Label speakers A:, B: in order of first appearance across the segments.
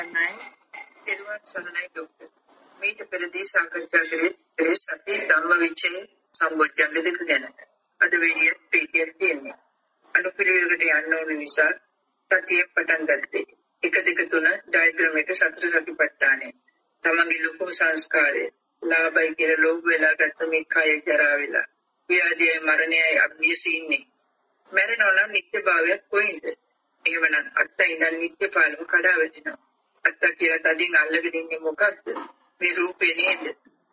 A: Everyone සරණයි doctor. මේක පෙරදී සාකච්ඡා කරේ සති ධම්මවිචය සම්බොධ්‍යංග දෙක ගැන. අද වෙලිය පිටියක් තියෙනවා. අනුපිළිවෙලකට යන්න ඕන නිසා සතිය පටන් ගත්තේ. 1 2 3 ඩයග්‍රෑම් එක සතර සතිපට්ඨානය. තමන්ගේ ලොකුම සංස්කාරය ලාභයි කියලා ලෝභ වෙලා ගත්ත මේ කය ජරා වෙලා. ව්‍යාධියයි මරණයයි අභියසී ඉන්නේ. මරණෝ නම් නිත්‍යභාවයක් කොයින්ද? එහෙමනම් අත්ත ඉඳන් නිත්‍ය පාලම කඩා වැටෙනවා. අත්ත කියලා තදින් අල්ලගෙන ඉන්නේ මොකක්ද? මේ රූපේ නේද?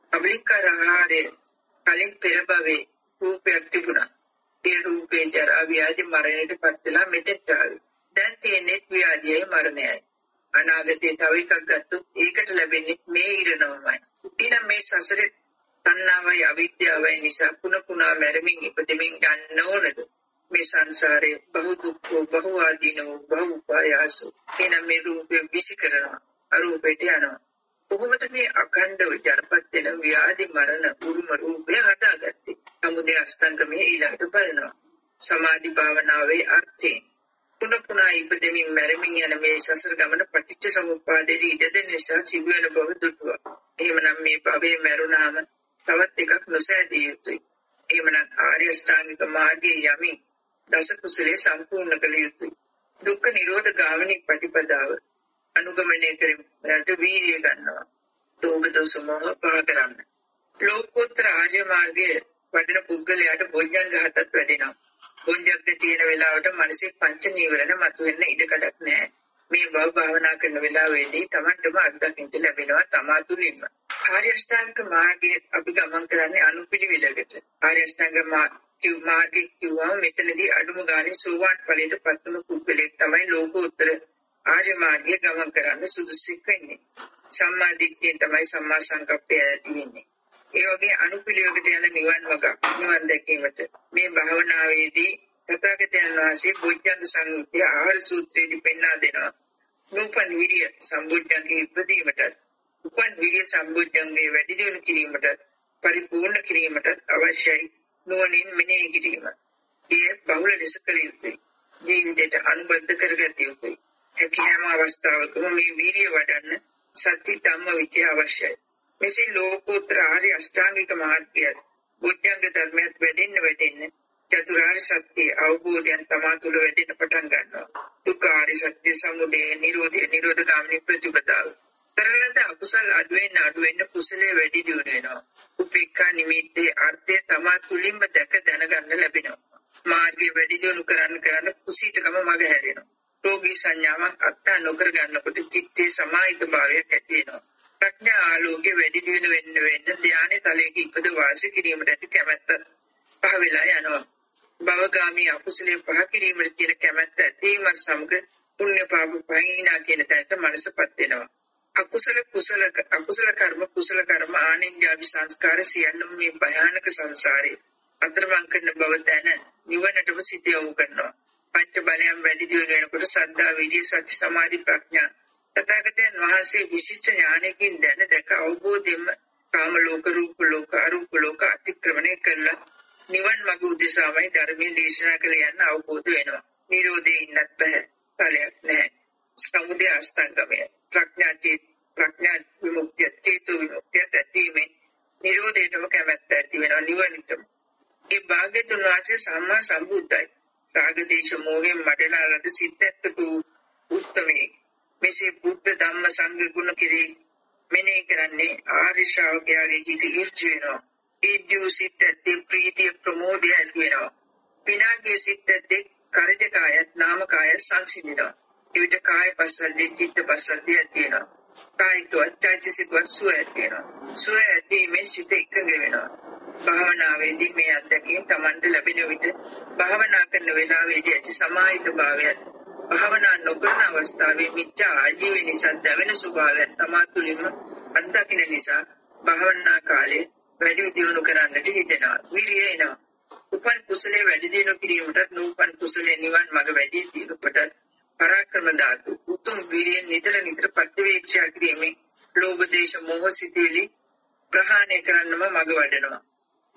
A: අභිකරහාරේ කලින් පෙර භවයේ රූපයක් තිබුණා. ඒ රූපේ ජරා ව්‍යාධි මරණයට පත් වෙලා මෙතෙක් ආවේ. දැන් තියෙන්නේ ව්‍යාධියයි මරණයයි. අනාගතේ තව එකක් ගත්තොත් ඒකට ලැබෙන්නේ මේ ඉරණමයි. ඊළඟ මේ සසරේ තණ්හාවයි අවිද්‍යාවයි නිසා පුනපුනා මැරමින් ඉපදෙමින් ගන්න ඕනද? මේ සංසාරේ බහු දුක්ඛ බහු ආදීනෝ බහු උපායාසු. එනම් මේ රූපේ විසිකරනවා. අරූපයට යනවා. කොහොමද මේ අඛණ්ඩව ජනපත් වෙන ව්‍යාධි මරණ උරුම රූපය හදාගත්තේ? සමුදය අස්තංගමේ ඊළඟට බලනවා. සමාධි භාවනාවේ අර්ථය. පුනපුනා ඉපදෙමින් මැරමින් යන මේ සසර ගමන පටිච්ච සමුප්පාදයේ ඉඩ දෙන නිසා සිදුවෙන බව දුටුවා. එහෙමනම් මේ භවයේ මරුණාම තවත් එකක් නොසෑදිය යුතුයි. එහෙමනම් ආර්ය අෂ්ටාංගික මාර්ගයේ යමින් දස කුසලයේ සම්පූර්ණ කළ යුතුයි. දුක්ඛ නිරෝධ ගාමිනී ප්‍රතිපදාව අනුගමනය කරමින් වීර්යය ගන්නවා. දෝෂ දෝෂ මොහ පහ කරන්න. ලෝකෝත්තර ආර්ය මාර්ගයේ වඩන පුද්ගලයාට බොජ්ජංග හතක් වැඩෙනවා. බොජ්ජංග තියෙන වෙලාවට මානසික පංච නීවරණ මතුවෙන්න ඉඩ කඩක් නැහැ. මේ බව භාවනා කරන වෙලාවේදී Tamanටම අත්දකින්න ලැබෙනවා තමා තුළින්ම. ආර්ය අෂ්ටාංග මාර්ගයේ අපි ගමන් කරන්නේ අනුපිළිවෙලකට. ආර්ය අෂ්ටාංග මාර්ගයේ කිව්වම මෙතනදී අඩුම ගානේ සෝවාන් ඵලයට පත් වුණු පුද්ගලෙක් තමයි ලෝකෝත්තර ආර්ය මාර්ගයේ ගමන් කරන්න සුදුසු වෙන්නේ. සම්මා දිට්ඨියෙන් තමයි සම්මා සංකප්පය ඇති වෙන්නේ. ඒ වගේ අනුපිළිවෙලකට යන නිවන් දැකීමට මේ භාවනාවේදී තථාගතයන් වහන්සේ බොජ්ජංග සංයුත්තේ ආහාර සූත්‍රයේදී පෙන්වා දෙනවා. නූපන් විරිය සම්බොජ්ජංගේ ඉපදීමට, උපන් විරිය සම්බොජ්ජංගේ වැඩි දියුණු කිරීමට, පරිපූර්ණ කිරීමට අවශ්‍යයි නුවණින් මෙනෙහි කිරීම. ඒ බහුල ලෙස කළ යුතුයි. ජීවිතයට අනුබද්ධ කරගත යුතුයි. හැම අවස්ථාවකම මේ වීර්යය වඩන්න සති ධම්ම විචය අවශ්‍යයි. මෙසේ ලෝකෝත්තර ආර්ය අෂ්ටාංගික මාර්ගය බොජ්ජංග ධර්මයක් වැඩෙන්න චතුරාර්ය සත්‍ය අවබෝධයෙන් තමා තුළ වැඩෙන්න පටන් ගන්නවා. දුක්ඛාරය සත්‍ය සමුදය නිරෝධය නිරෝධ ගාමිනී ප්‍රතිපදාව. කරලද අකුසල අඩුවෙන්න කුසලයේ වැඩි දියුණු වෙනවා. උපේක්ඛා නිමිත්තේ අර්ථය තමා තුළින්ම දැක දැනගන්න ලැබෙනවා. මාර්ගය වැඩි දියුණු කරන්න කුසීතකම මග හැරෙනවා. රෝගී සංඥාවක් අත්ත නොකර ගන්නකොට චිත්තේ සමාහිත භාවයක් ඇති වෙනවා. ප්‍රඥා ආලෝකයේ වැඩි දියුණු වෙන්න ධානයේ තලයක ඉපද වාසය කිරීමට ඇති කැමැත්ත පහ වෙලා යනවා. භවගාමී අකුසලයේ පහ කිරීමට තියෙන කැමැත්ත ඇතිවීම සමග පුණ්‍ය පාප පහිනා කියන තැනට මනසපත් වෙනවා. අකුසල කර්ම ආනින්ජාවි සංස්කාර සියල්ලම මේ භයානක සංසාරේ අතරමං කරන බව දැන නිවනටම සිත යොමු කරනවා. පංච බලයන් වැඩි දියුණු වෙනකොට සද්ධා විරිය සති සමාධි ප්‍රඥා තථාගතයන් වහන්සේ විශිෂ්ට ඥානයෙන් දැන දැක අවබෝධයෙන්ම කාම ලෝක රූප ලෝක අරූප ලෝක අතික්‍රමණය කළා. නිවන් මඟ උදෙසාමයි ධර්මයේ දේශනා කළ යන්න අවබෝධ වෙනවා. නිරෝධේ ඉන්නත් බෑ. ඵලයක් නැහැ. සමුදය අස්තංගමය. ප්‍රඥා විමුක්තිය චේතු විමුක්තිය ඇතිවීමෙන් නිරෝධයටම කැමැත්ත ඇති වෙනවා නිවනටම. ඒ භාග්‍යතුන් වහන්සේ සම්මා සම්බුද්ධයි. රාග දේශ මොහෙන් මඩලා රද සිද්දත්තු උත්තමේ. මෙසේ බුද්ධ ධම්ම සංඝ ගුණ කෙරෙහි මෙනෙහි කරන්නේ ආර්ය ශ්‍රාවකයාගේ හිත ඉර්ජ වෙනවා. ඒ දියු සිද්දත්තේ ප්‍රීතිය ප්‍රමෝදය ඇති වෙනවා. විනාගේ සිද්දත්තේ කායත් නාම කාය සංසිඳනවා. එවිට කාය පස්සද්ධිය චිත්ත පස්සද්ධිය ඇති වෙනවා. කායිකවත් චෛතසිකවත් සුවය ඇති වෙනවා. සුවය ඇතිවීමෙන් සිත එකඟ වෙනවා. භාවනාවේදී මේ අත්දැකීම් Tamanට ලැබෙන විට භාවනා කරන වෙලාවේදී ඇති සමාහිත භාවයත් භාවනා නොකරන අවස්ථාවේ මිත්‍යා ආජීව නිසා දැවෙන ස්වභාවයත් තමා තුළින්ම අත්දකින්න නිසා භාවනා කාලේ වැඩි දියුණු කරන්නට හිතෙනවා. විරිය එනවා. උපන් කුසලයේ වැඩි දියුණු කිරීමටත් නූපන් කුසලයේ නිවන් මඟ වැඩි දියුණුවටත් පරාක්‍රම ධාතු උතුම් විරිය නිතර ප්‍රතිවේක්ෂා කිරීමෙන් ලෝභ දේශ මොහ සිතිවිලි ප්‍රහාණය කරන්නම මඟ වඩනවා.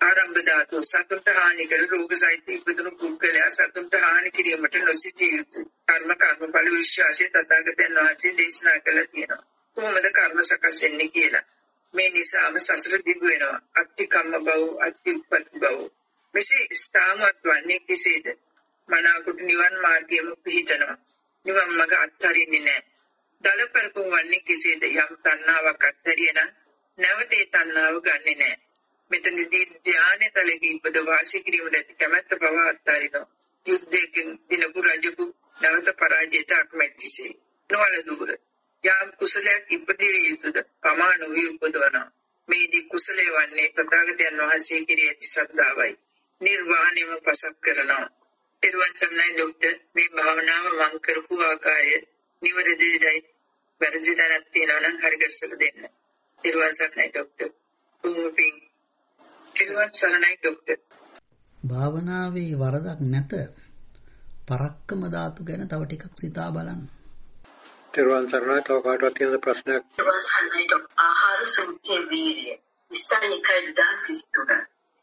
A: ආරම්භ ධාතු සතුන්ට හානි කර රෝග සහිත ඉපදුණු පුද්ගලයා සතුන්ට හානි කිරීමට නොසිතිය යුතුයි. කර්මඵල විශ්වාසය තථාගතයන් වහන්සේ දේශනා කළා තියෙනවා. කොහොමද කර්ම සකස් වෙන්නේ කියලා. මේ නිසාම සසර දිගු වෙනවා. අත්තිකම්ම බව, අත්තිඋප්පත්ති බව. මෙසේ ස්ථාමවත් වන්නේ කෙසේද? මනාකොට නිවන් මාර්ගයම පිහිටනවා. නිවන් මඟ අත්හරින්නේ නැහැ. දලපරපුම් වන්නේ කෙසේද? යම් තණ්හාවක් අත්හැරිය නම් නැවත ඒ තණ්හාව ගන්නෙ නැහැ. මෙතනදී ධානයතලෙක ඉපද වාසය කිරීමට ඇති කැමැත්ත බව අත්හරිනවා. යුද්ධයෙන් දිනපු රජකු නැවත පරාජයට අකමැතිසේ. නොවලදුර යම් කුසලයක් ඉපදිය යුතුද? පමාන වී උපදවනවා. මේදී කුසලයේ වන්නේ තථාගතයන් වහන්සේ කිරී ඇති ශ්‍රද්ධාවයි. නිර්වාණයම පසක් කරනවා. එරුවන් සම්නයි ડોක්ටර් මේ භාවනාව මං කරපු ආකාරය නිවැරදිදයි වැරදි දැනක් තියෙනවා නම් හරි ගැස්සලා දෙන්න. එරුවන් සම්නයි ડોක්ටර්. උඹින් එරුවන් සම්නයි ડોක්ටර්.
B: භාවනාවේ වරදක් නැත. පරක්කම ධාතු ගැන තව ටිකක් සිතා බලන්න.
C: එරුවන් සම්නයි තව කාටවත් තියෙන ප්‍රශ්නයක්?
D: එරුවන් සම්නයි ડોක්ටර් ආහාර සූත්‍රයේ වීර්යය ඉස්සල්ලිකයි දාසිස්තුන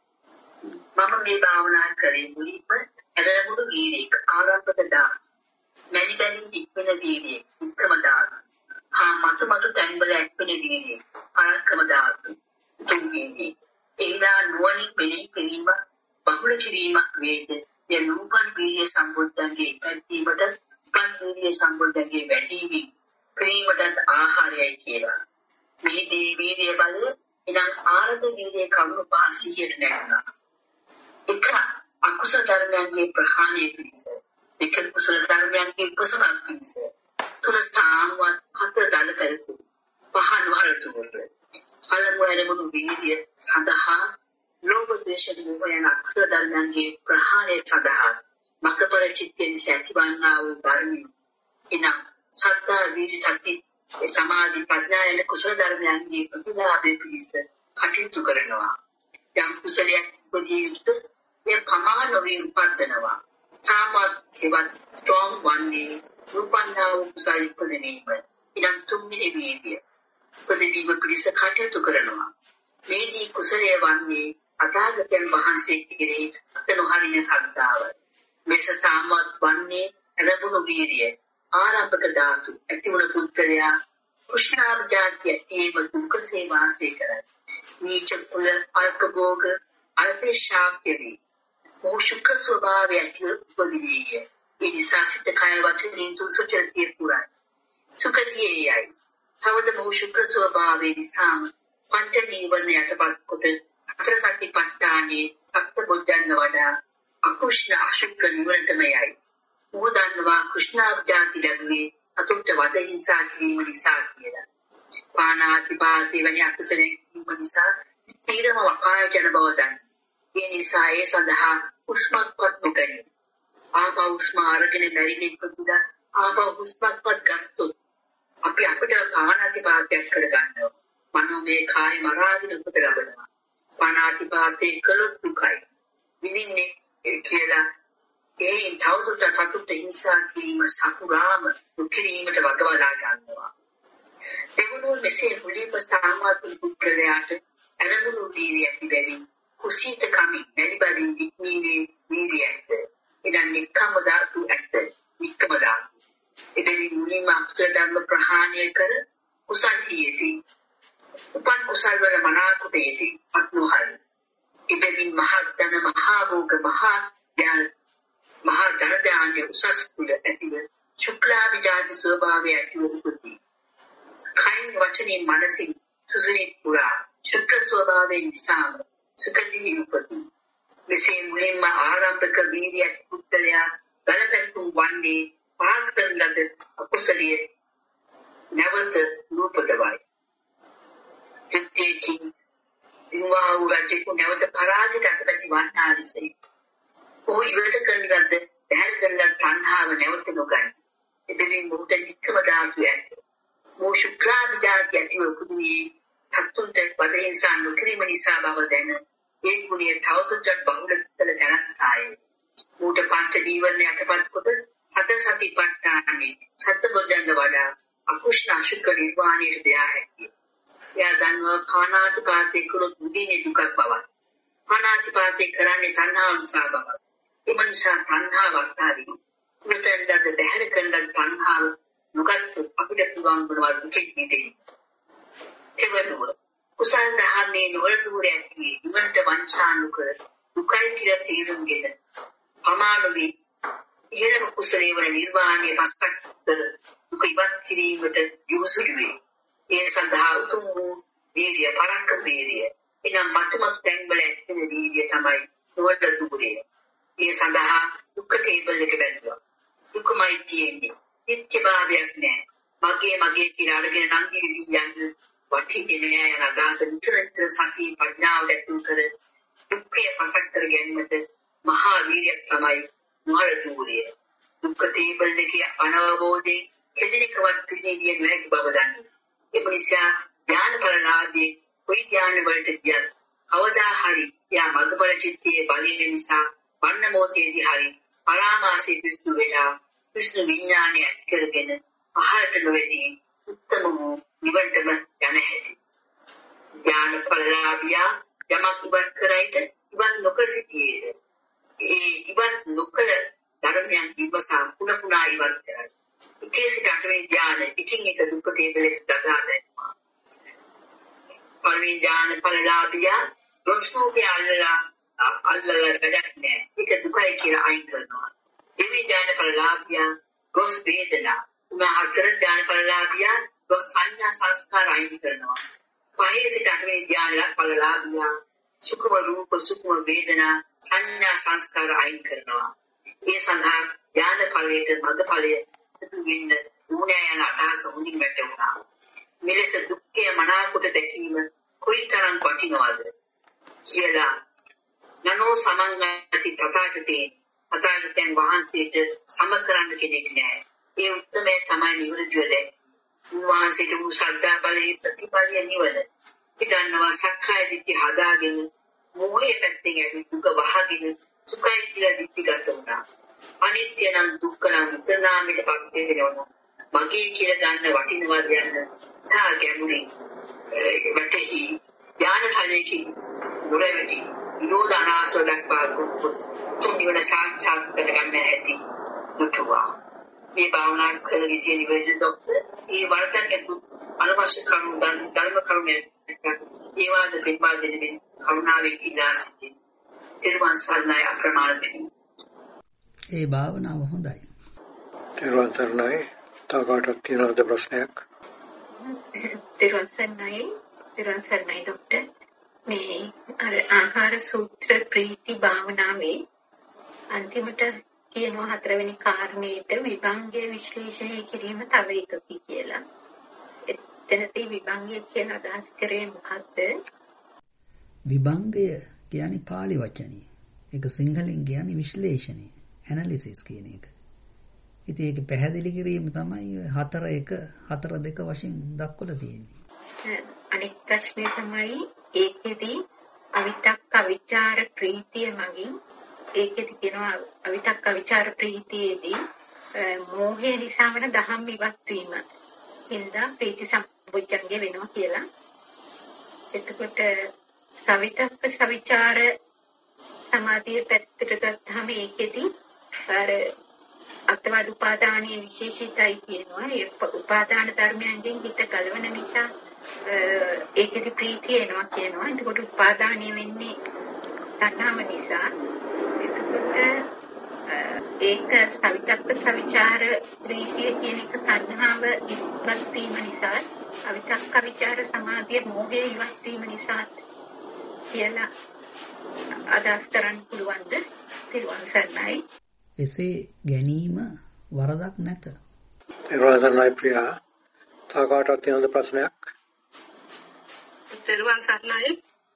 D: මම මේ භාවනා කරේ මුලින්ම එළමුණු වීර්යයක ආරම්භක දා මැලිබැලින් ඉක්මන වීර්යය උත්තම දාන මතු තැන්වල ඇක්වෙන වීර්යය පරක්කම ධාතු තුන්වෙනි ඒලා නුවණින් මෙලි කිරීම බහුල කිරීමක් වේද යනුපන් වීර්ය සම්බුද්ධන්ගේ පැතිවීමට පන් වීර්ය සම්බුද්ධන්ගේ වැඩිවීම ක්‍රීමට ආහාරයයි කියලා මේ දී වීර්ය බල එනම් ආරද වීර්ය කවුරු පහසියට නැගුණා එක අකුසල ධර්මයන්ගේ ප්‍රහාණය පිණිස එක කුසල ධර්මයන්ගේ උපසමක් පිණිස තුන ස්ථානවත් හතර දල කරපු පහන් වරතුවල අලමුවැරමුණු වීර්ය සඳහා ලෝභ ද්වේෂ මෝහ යන අකුසල ධර්මයන්ගේ ප්‍රහාණය සඳහා මකපර චිත්තයෙන් සැතිවන්නා වූ ධර්මයි එනම් සත්තා වීර්ය සති සමාධි ප්‍රඥා යන කුසල ධර්මයන්ගේ ප්‍රතිලාභය පිණිස කටයුතු කරනවා යම් කුසලයක් උපදී යුතු ඒ ප්‍රමාණ නොවේ උපදිනවා සාමත් එවත් ස්ට්‍රෝං වන්නේ රූපන්නා වූ කුසල ඉපදීම ඉනම් තුන්වෙනි වීර්ය ප්‍රතිදීව පිණිස කටයුතු කරනවා මේදී කුසලයේ වන්නේ අතීතයන් වහන්සේ කෙරෙහි අතනොහරින ශ්‍රද්ධාව මේස සාමත් වන්නේ ලැබුණු වීර්යය ආරම්භක ධාතු ඇතිවන පුද්ගලයා කුෂ්ණාව ජාතිය තේම දුකසේ වාසය කරයි නීච කුල අල්ප භෝග අල්පේශාක්‍යවි මොහු ශුක්‍ර ස්වභාවය ඇතිව උපදිනේය ඒ නිසා සිත කය වචනෙන් සුචරිතය පුරයි සුඛතියේ යයි තවද මොහු ශුක්‍ර ස්වභාවය නිසාම පංච නීවරණ යටපත් කොට අතර සතිපට්ඨානයේ සත්බොධ්‍යන්න වඩා අකුෂ්ණ අශුක්‍ර නිවරණටම යයි උදන්වා කුෂ්ණාව ජාති ලැබුවේ අතුන්ට වද හිංසා කිරීම නිසා කියලා. පානාතිපාතේ වැනි අකුසලයන් කිරීම නිසා ස්ථීරම වකායජන බව දන්. ඒ නිසා ඒ සඳහා උස්මත්පත් නොකරයි. ආපහු උස්ම අරගෙන බැරිලෙක් පුදා ආපහු උස්මත්පත් ගත්තොත් අපි අපිට පානාතිපාතයක් කරගන්නවා. මනෝමය කාය මරාගෙන උපත ලබනවා. පානාතිපාතේ කළොත් දුකයි. විඳින්නේ කියලා ඒ තවදුරටත් සතුට හිංසා කිරීම සකුරාම දුකිරීමට වගවලා ගන්නවා. එවනෝ මෙසේ මුලින්ම සාමාන්‍ය පුද්ගලයාට අරමුණු වීර්යය ඇති බැවින් කුසීතකමින් බැලිබලින් දික්මීමේ වීර්යය ඇත. එනම් නික්කම ධාතු ඇත. නික්කම ධාතු. එබැවින් මුලින්ම අකුසල ධර්ම ප්‍රහාණය කර කුසල් හියේදී උපන් කුසල් වල මනාකොට යෙදී අත්නොහල්. එබැවින් මහත් ධන මහා භෝග මහා ඥාන මහා ධනදාන්‍ය උසස් කුල ඇතිව ශුක්ලාභිජාති ස්වභාවය ඇතිව උපදී. කයින් වචනේ මනසින් සුසුනි පුරා ශුක්‍ර ස්වභාවයෙන් නිසාම සුඛදී උපදී. මෙසේ මුලින්ම ආරම්භක වීර්ය ඇති පුද්ගලයා බලපෑම් වන්නේ පාත් කරන ලද අකුසලිය නැවත නූපදවයි. යුද්ධයකින් දිනවා වූ රජෙකු නැවත පරාජයට අටපැති වන්නා විසයි. ඔහු ඉවත කරන ලද දැහැර කරන තණ්හාව නැවත නොගනී. එබැවින් මොහුට නික්කම ධාතු ඇත. මොහු ශුක්ලාභිජාති ඇතිව උපදී සතුන්ට වද හිංසා නොකිරීම නිසා බව දැන ඒ ගුණය තවදුරටත් බහුල කළ තැනයි. මොහුට පංච නීවරණ යටපත් කොට සතර සතිපට්ඨානෙ සත්බොධ්‍යංග වඩා අකුෂ්ණ අශුක්‍ර නිර්වාණයට දයා හැකියි. එයා දන්නවා කානාතිපාතේ කුරුත් මුදීනේ දුකක් බවත්. අනාතිපාතේ කරන්නේ තණ්හාව නිසා බව. ඒ නිසා තණ්හාව අත්හරිනු. මෙතෙන්ද බැහැර කරන තණ්හාව නොගත් අපිට පුළුවන් වුණා දුකෙන් මිදෙන්න. එවනුව කුසල් දහන්නේ නොවලතුර ඇති නිවනට වංචා නොකර දුකයි කියලා තේරුම්ගෙන අමානුවී ඉහළම කුසලයේ වන නිර්වාණය පස්සක් කර දුක ඉවත් කිරීමට යොසුළු වේ. ඒ සඳහා උතුම් වූ වීර්ය පරක්ක වීර්ය එනම් මතුමත් තැන්වල ඇතිවන වීර්ය තමයි නොවලතුරේ. ඒ සඳහා දුක්ඛ තේබල් එක බැලුවා. දුකමයි තියෙන්නේ. නිත්‍යභාවයක් නැහැ. මගේ කියලා අරගෙන නංගි විදියන් වටින්නේ නෑ යන අදහස විතරට සතිය ප්‍රඥාව ඇතුළු කර දුක්ඛය පසක් කර ගැනීමට මහා වීර්යයක් තමයි මොහලතුරිය. දුක්ඛ තේබල් එකේ අනවබෝධයෙන් කෙදිනකවත් පිළිගිය නොහැකි බව දන්නේ. ඒ නිසා ඥානපරණාදී කොයි ඥාන වලට කියත් කවදා හරි යා මග්ගඵල චිත්තයේ බලය නිසා වන්න මොහොතේදී හරි පරාමාසී විසු වෙලා විෂ්ණු විඥානය ඇති කරගෙන පහළට නොවැදී උත්තම වූ නිවනටම යන හැටි. ඥානපරලාභියා යමක් ඉවත් කරයිද ඉවත් නොකර සිටියේද ඒ ඉවත් නොකර ධර්මයන් විමසා පුනපුනා ඉවත් කරයි. එකේ සිට අටවෙනි ඥාන එකින් එක දුක්ඛ තේබලෙක දගා දැම්මා. පළවෙනි ඥානපරලාභියා රොස්කෝගේ අල්ලලා වැඩක් නෑ. ඒක දුකයි කියලා අයින් කරනවා. දෙවෙනි ඥානපරලාභියා රොස් වේදනා උනාහතර ඥානපරලාභියා රොස් සංඥා සංස්කාර අයින් කරනවා. පහේ සිට අටවෙනි ඥානලා පරලාභියා සුඛම රූප සුඛම වේදනා සංඥා සංස්කාර අයින් කරනවා. ඒ සඳහා ඥාන ඵලයේ මඟ ඵලයේ තුලින් ඌණය යන අදහස උණින් වැටුණා. මෙලෙස දුක්ඛය මනාකොට දැකීම කොයිතරම් වටිනවද කියලා නනෝ සමංගති තථාගතයන් වහන්සේට සම කරන්න කෙනෙක් නැහැ. ඒ උත්තරය තමයි නිවර්ජිය දැක්කේ. උන්වහන්සේට වූ ශ්‍රද්ධා බලයේ ප්‍රතිපලිය නිවන. ඉදන්නවා සක්කාය දිට්ඨිය හදාගෙන මොහේ පැත්තෙන් ඇති දුක වහගෙන සුඛයි කියලා දිට්ඨිගත වුණා. අනිත්‍ය නම් දුක්ඛ නම් විතරනාමයට පත් වෙනවා. මගේ කියලා ගන්න වටිනවා කියන්න තා ගැඹුරින් වැටහි ඥාන ඵලයේ නොරැවටි විනෝද අනාසවලක් පාගොත් තුන්වන සාක්ෂාත් කරගන්න හැටි දුටුවා. මේ භාවනා කරන විදිය නිවැරදි ડોක්ටර් ඒ වර්තන අනවශ්‍ය කරුණු ධර්ම කරුණු ඒවාද පිටපත් දෙන්නේ කරුණාවෙන් ඉලා සිටින් තිරුවන් සරණයි අප්‍රමාණයි.
B: ඒ භාවනාව හොඳයි.
C: තිරුවන් සරණයි. තව කාටවත් තියෙනවද ප්‍රශ්නයක්?
E: තිරුවන් සරණයි ડોක්ටර්. මේ අර ආහාර සූත්‍ර ප්‍රීති භාවනාවේ අන්තිමට කියනවා හතරවෙනි කාරණේට විභංගය විශ්ලේෂණය කිරීම තව එකකි කියලා. එතනදී විභංගය කියන අදහස් කරේ මොකද්ද?
B: විභංගය කියන්නේ පාලි වචනේ. ඒක සිංහලෙන් කියන්නේ විශ්ලේෂණය, ඇනලිසිස් කියන එක. ඉතින් ඒක පැහැදිලි කිරීම තමයි 4-1 4-2 වශයෙන් දක්වලා තියෙන්නේ.
E: අනෙක් ප්‍රශ්නේ තමයි ඒකෙදී අවිතක්ක විචාර ප්‍රීතිය මගින් ඒකෙදි කියනවා අවිතක්ක විචාර ප්‍රීතියේදී මෝහය නිසා වන දහම් ඉවත් වීම හින්දා ප්‍රීති සම්පෝඥය වෙනවා කියලා. එතකොට සවිතක්ක සවිචාර සමාධිය පැත්තට ගත්තාම ඒකෙදි අර අත්වාද උපාදානීය විශේෂිතයි කියනවා. ඒ උපාදාන ධර්මයන්ගෙන් හිත ගලවන නිසා ඒකෙදි ප්‍රීතිය එනවා කියනවා. එතකොට උපාදානීය වෙන්නේ තණ්හාව නිසා. ඒක සවිතක්ක සවිචාර ප්‍රීතිය කියන එක තණ්හාව ඉවත් වීම නිසා අවිතක්ක විචාර සමාධිය මෝහය ඉවත් වීම නිසා කියලා අදහස් කරන්න පුළුවන්ද? තිරුවන් සරණයි.
B: එසේ ගැනීම වරදක් නැත.
C: තිරුවන් සරණයි ප්‍රියා. තව කාටවත් තියෙනවද ප්‍රශ්නයක්?
F: තිරුවන් සරණයි.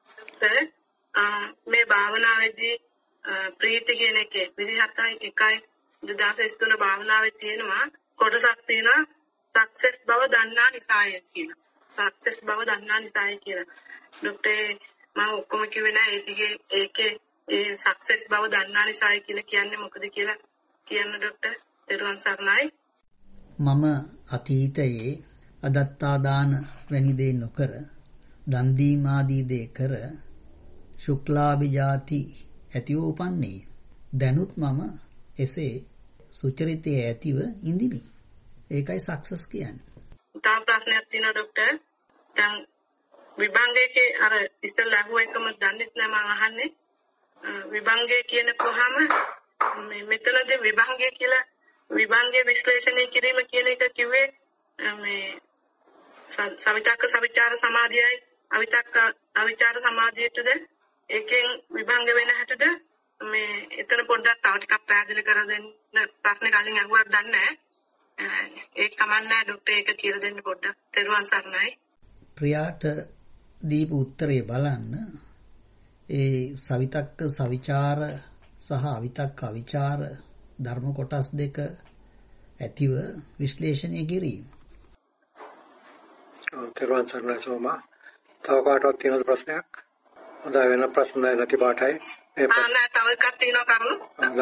F: මේ භාවනාවේදී ප්‍රීති කියන එකේ 27.1.2023 භාවනාවේ තියෙනවා කොටසක් තියෙනවා සක්සස් බව දන්නා නිසාය කියලා. සක්සස් බව දන්නා නිසාය කියලා. ડોක්ටර් මම ඔක්කොම කිව්වේ නෑ ඒකේ ඒ සක්සස් බව දන්නා නිසාය කියලා කියන්නේ මොකද කියලා කියන්න ડોක්ටර්. තිරුවන් සරණයි.
B: මම අතීතයේ අදත්තා දාන වැනි දේ නොකර දන් දීම ආදී දේ කර ශුක්ලාභිජාති ඇතිව උපන්නේ. දැනුත් මම එසේ සුචරිතයේ ඇතිව ඉඳිමි. ඒකයි සක්සස් කියන්නේ.
F: තව ප්‍රශ්නයක් තියෙනවා ડોක්ටර්. දැන් විභංගයේ අර ඉස්සෙල්ලා අහුව එකම දන්නෙත් නෑ මම අහන්නේ. විභංගය කියනකොහම මේ මෙතනදී විභංගය කියලා විභංගයේ විශ්ලේෂණය කිරීම කියන එක කිව්වේ මේ සවිතක්ක සවිචාර සමාධියයි අවිතක්ක අවිචාර සමාධියටද ඒකෙන් විභංග වෙන හැටද මේ එතන පොඩ්ඩක් තව ටිකක් පැහැදිලි කර දෙන්න ප්‍රශ්න කලින් අහුවක් දන්නේ නැහැ. ඒක කමන්නේ ડોක්ටර් ඒක කියලා දෙන්න පොඩ්ඩක්. තෙරුවන් සරණයි.
B: ප්‍රියාට දීපු උත්තරේ බලන්න. ඒ සවිතක්ක සවිචාර සහ අවිතක්ක අවිචාර ධර්ම කොටස් දෙක ඇතිව විශ්ලේෂණය කිරීම.
C: තෙරුවන් සරණයි සෝමා. තව කාටවත් තියෙන ප්‍රශ්නයක්? හොඳයි වෙන ප්‍රශ්න නැති පාටයි.
F: නෑ තව එකක් තියෙනවා කරුණු.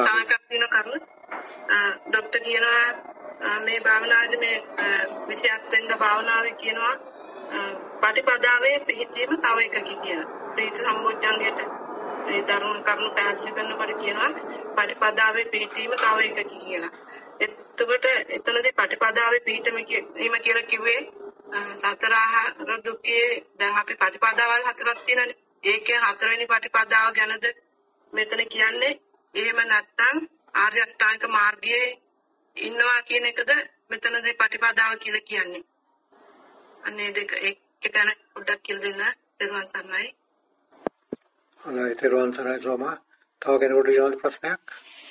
F: ડોක්ටර් කියනවා මේ භාවනාවේ මේ 27 වෙනිදා භාවනාවේ කියනවා පටිපදාවේ පිහිටීම තව එකකි කියලා. ප්‍රීති සම්බොජ්ජංගයට මේ ධර්ම කරුණු පැහැදිලි කරනකොට කියනවා පටිපදාවේ පිහිටීම තව එකකි කියලා. එතකොට එතනදී පටිපදාවේ පිහිටීම කියලා කිව්වේ සතර ආහාර දුකේ දැන් අපි පටිපදාවල් හතරක් තියෙනනේ. ඒකේ හතරවෙනි පටිපදාව ගැනද මෙතන කියන්නේ? එහෙම නැත්නම් ආර්ය අෂ්ටාංගික මාර්ගයේ ඉන්නවා කියන එකද මෙතනදී පටිපදාව කියලා කියන්නේ? අනේ දෙක එක ගැන පොඩ්ඩක් කියලා දෙන්න. තෙරුවන් සරණයි.
C: හොඳයි තෙරුවන් සරණයි සෝමා. තව කෙනෙකුට තියෙන ප්‍රශ්නයක්?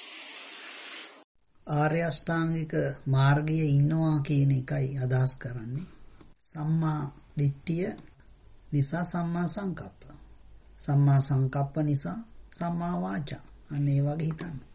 B: ආර්ය අෂ්ටාංගික මාර්ගයේ ඉන්නවා කියන එකයි අදහස් කරන්නේ. සම්මා දිට්ඨිය නිසා සම්මා සංකප්ප. සම්මා සංකප්ප නිසා සම්මා වාචා. අන්න ඒ වගේ හිතන්න.